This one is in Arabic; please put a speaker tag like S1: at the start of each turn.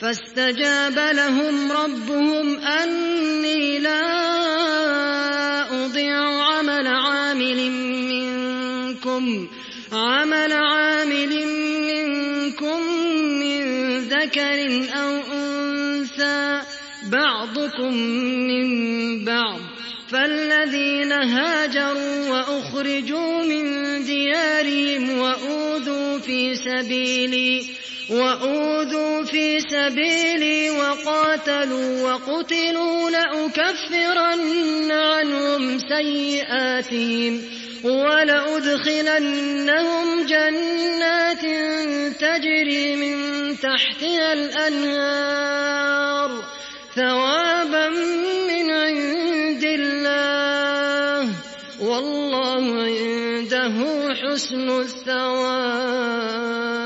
S1: فاستجاب لهم ربهم أني لا أضيع عمل عامل منكم من ذكر أو أنثى بعضكم من بعض، فالذين هاجروا وأخرجوا من ديارهم وأوذوا في سبيلي وقاتلوا وقتلوا لأكفرن عنهم سيئاتهم ولأدخلنهم جنات تجري من تحتها الأنهار ثوابا من عند الله، والله عنده حسن الثواب.